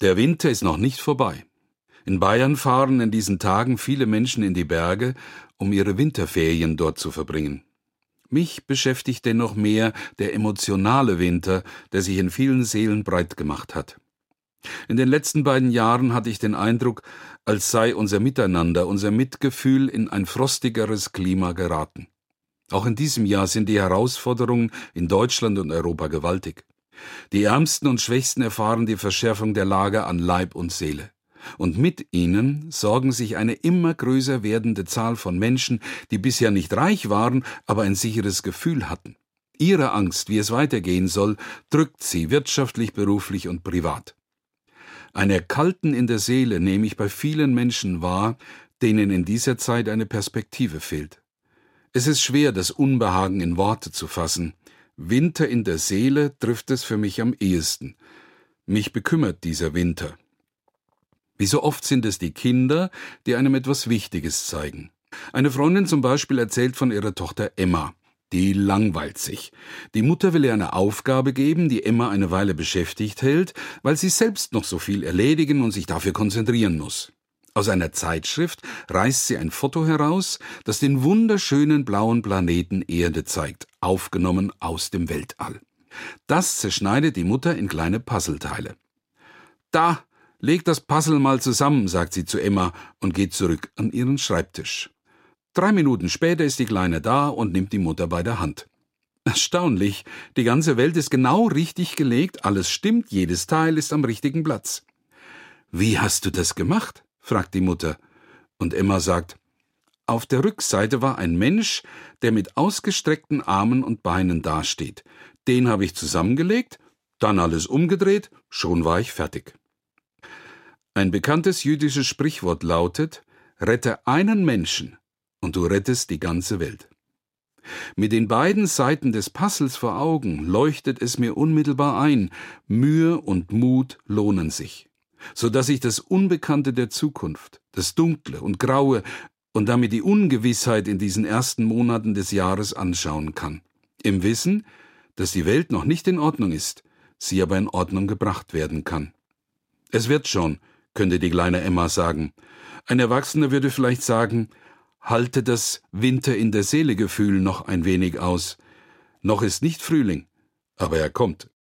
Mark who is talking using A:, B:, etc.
A: Der Winter ist noch nicht vorbei. In Bayern fahren in diesen Tagen viele Menschen in die Berge, um ihre Winterferien dort zu verbringen. Mich beschäftigt dennoch mehr der emotionale Winter, der sich in vielen Seelen breit gemacht hat. In den letzten beiden Jahren hatte ich den Eindruck, als sei unser Miteinander, unser Mitgefühl in ein frostigeres Klima geraten. Auch in diesem Jahr sind die Herausforderungen in Deutschland und Europa gewaltig. Die Ärmsten und Schwächsten erfahren die Verschärfung der Lage an Leib und Seele. Und mit ihnen sorgen sich eine immer größer werdende Zahl von Menschen, die bisher nicht reich waren, aber ein sicheres Gefühl hatten. Ihre Angst, wie es weitergehen soll, drückt sie wirtschaftlich, beruflich und privat. Ein Erkalten in der Seele nehme ich bei vielen Menschen wahr, denen in dieser Zeit eine Perspektive fehlt. Es ist schwer, das Unbehagen in Worte zu fassen. Winter in der Seele trifft es für mich am ehesten. Mich bekümmert dieser Winter. Wie so oft sind es die Kinder, die einem etwas Wichtiges zeigen. Eine Freundin zum Beispiel erzählt von ihrer Tochter Emma. Die langweilt sich. Die Mutter will ihr eine Aufgabe geben, die Emma eine Weile beschäftigt hält, weil sie selbst noch so viel erledigen und sich dafür konzentrieren muss. Aus einer Zeitschrift reißt sie ein Foto heraus, das den wunderschönen blauen Planeten Erde zeigt, aufgenommen aus dem Weltall. Das zerschneidet die Mutter in kleine Puzzleteile. »Da, leg das Puzzle mal zusammen«, sagt sie zu Emma und geht zurück an ihren Schreibtisch. 3 Minuten später ist die Kleine da und nimmt die Mutter bei der Hand. Erstaunlich, die ganze Welt ist genau richtig gelegt, alles stimmt, jedes Teil ist am richtigen Platz. »Wie hast du das gemacht?«, fragt die Mutter. Und Emma sagt, »Auf der Rückseite war ein Mensch, der mit ausgestreckten Armen und Beinen dasteht. Den habe ich zusammengelegt, dann alles umgedreht, schon war ich fertig.« Ein bekanntes jüdisches Sprichwort lautet, »Rette einen Menschen und du rettest die ganze Welt.« Mit den beiden Seiten des Puzzles vor Augen leuchtet es mir unmittelbar ein, Mühe und Mut lohnen sich, so dass ich das Unbekannte der Zukunft, das Dunkle und Graue und damit die Ungewissheit in diesen ersten Monaten des Jahres anschauen kann, im Wissen, dass die Welt noch nicht in Ordnung ist, sie aber in Ordnung gebracht werden kann. Es wird schon, könnte die kleine Emma sagen. Ein Erwachsener würde vielleicht sagen, halte das Winter in der Seele Gefühl noch ein wenig aus. Noch ist nicht Frühling, aber er kommt.